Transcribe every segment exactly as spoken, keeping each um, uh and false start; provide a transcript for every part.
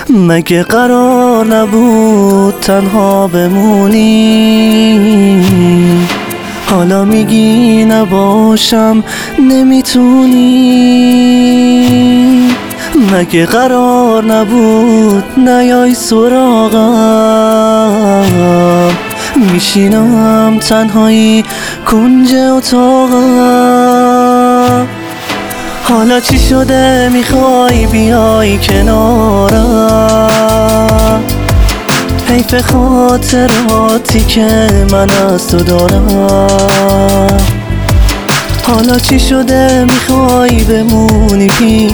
مگه قرار نبود تنها بمونی؟ حالا میگی نباشم نمیتونی. مگه قرار نبود نیای سراغم؟ میشینم تنهایی کنج اتاقم. حالا چی شده میخوای بیای کنارم؟ حیف خاطراتی که من از تو دارم. حالا چی شده میخوای بمونی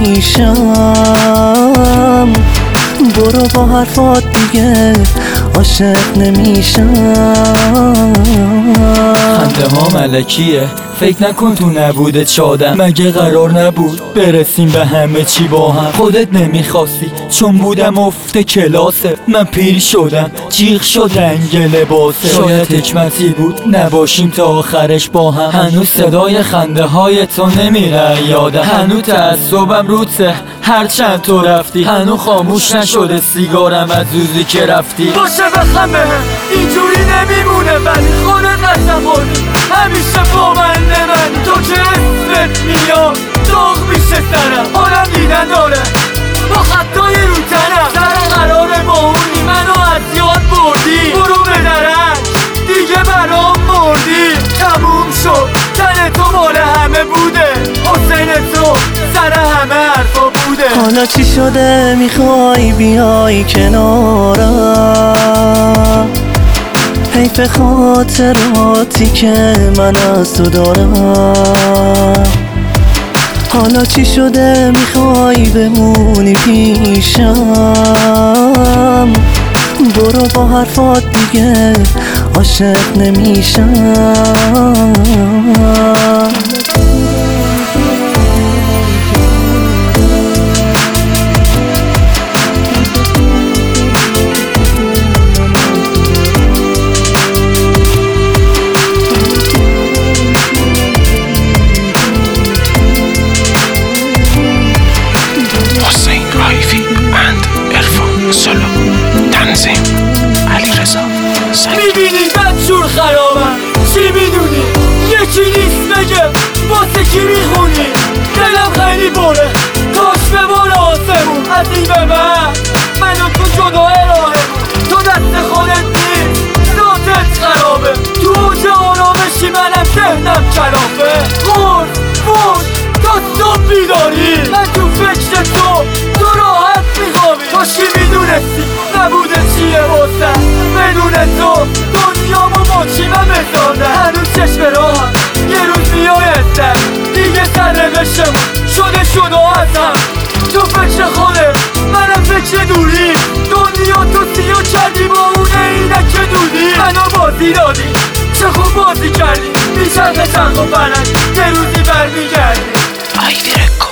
پیشم؟ برو با حرفات دیگه عاشق نمیشم. خنده ها ملکیه، فکر نکن تو نبودت شادم. مگه قرار نبود برسیم به همه چی با هم؟ خودت نمیخواستی چون بودم افت کلاسه. من پیر شدم جیغ شد رنگ لباسه. شاید حکمتی بود نباشیم تا آخرش با هم. هنوز صدای خنده های تو نمیره یادم. هنوز تعصبم روته هرچند تو رفتی. هنوز خاموش نشده سیگارم از روزی که رفتی. باشه بخمه اینجوری نمیمونه، ولی خودت قسم خوردی همیشه با من نمنی. تو که اسمت میاد داغ میشه سرم، حالم دیدن داره با خطای رو تنم. سر قراره با اونی منو از یاد بردی. برو به درک دیگه برام مردی. تموم شد تن تو مال همه بوده، حسین تو سر همه حرفا بوده. حالا چی شده میخوای بیای کنارم؟ حیف خاطراتی که من از تو دارم. حالا چی شده میخوای بمونی پیشم؟ برو با حرفات دیگه عاشق نمیشم. میبینی بدجور خرابم، چی میدونی؟ یکی نیست بگه واسه کی میخونی؟ دلم خیلی بره کاش بباره آسمون. از این به من منو تو جدا راهه، تو دست خودت نیست ذاتت خرابه. تو اوج آرامشی منم ذهنم کلافه. خور خور تا صبح بیداری، من تو فکر تو تو راحت میخوابی. کاشکی میدونستی نبوده چیه واسه بدون تو دنیامو با چی من بسازه. هنوز چشم راهم یه روز میایستم دیگه سرنوشتم شده شد و ازم. تو فکر خودت منم فکر دوری. دنیا تو سیاه کردی با اون عینک دودی. منو بازی دادی چه خوب بازی کردی. میچرخه چرخ و پرک یه روزی برمیگردی.